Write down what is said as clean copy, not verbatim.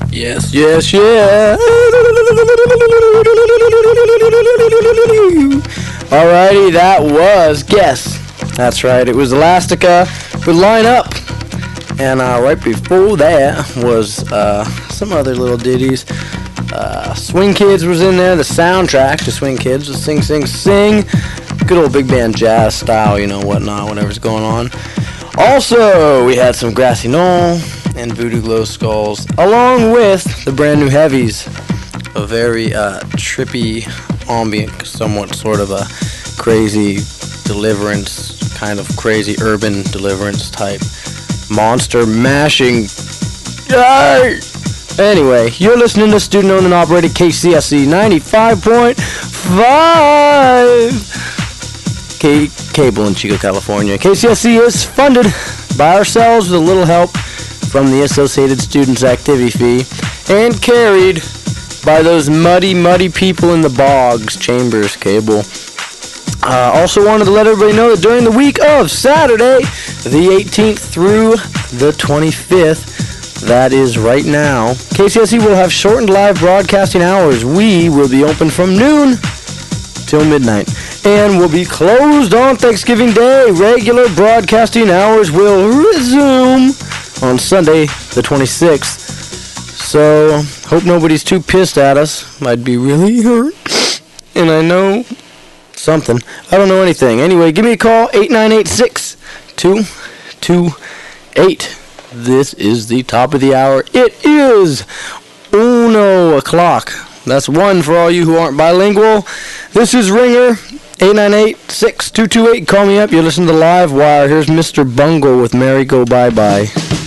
Yes, yes, yeah. Alrighty, that was Guess. That's right, it was Elastica with Line Up. And right before that was some other little ditties. Swing Kids was in there, the soundtrack to Swing Kids was Sing, Sing, Sing. Good old big band jazz style, whatnot, whatever's going on. Also, we had some Grassy Knoll and Voodoo Glow Skulls, along with the brand new Heavies. A very trippy, ambient, somewhat sort of a crazy deliverance, kind of crazy urban deliverance type monster mashing. Anyway, you're listening to student-owned and operated KCSE 95.5 Cable in Chico, California. KCSE is funded by ourselves with a little help from the Associated Students Activity Fee and carried by those muddy people in the bogs. Chambers Cable. Also wanted to let everybody know that during the week of Saturday, the 18th through the 25th, that is right now, KCSE will have shortened live broadcasting hours. We will be open from noon till midnight and will be closed on Thanksgiving Day. Regular broadcasting hours will resume on Sunday the 26th. So, hope nobody's too pissed at us. I'd be really hurt. And I know something. I don't know anything. Anyway, give me a call, 8986-228. This is the top of the hour. It is 1 o'clock. That's 1 for all you who aren't bilingual. This is Ringer, 898-6228. Call me up. You listen to the Live Wire. Here's Mr. Bungle with Merry Go Bye Bye.